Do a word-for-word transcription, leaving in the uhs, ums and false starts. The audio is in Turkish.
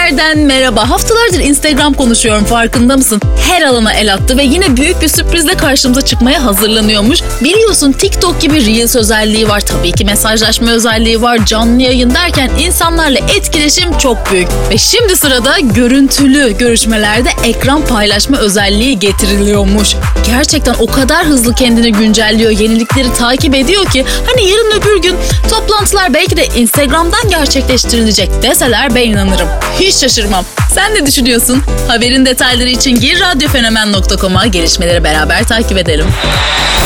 Yerden merhaba. Haftalardır Instagram konuşuyorum, farkında mısın? Her alana el attı ve yine büyük bir sürprizle karşımıza çıkmaya hazırlanıyormuş. Biliyorsun TikTok gibi Reels özelliği var. Tabii ki mesajlaşma özelliği var. Canlı yayın derken insanlarla etkileşim çok büyük. Ve şimdi sırada görüntülü görüşmelerde ekran paylaşma özelliği getiriliyormuş. Gerçekten o kadar hızlı kendini güncelliyor, yenilikleri takip ediyor ki hani yarın öbür gün toplantılar belki de Instagram'dan gerçekleştirilecek deseler ben inanırım. Hiç şaşırmam. Sen ne düşünüyorsun? Haberin detayları için gir radyo fenomen nokta com'a, gelişmeleri beraber takip edelim.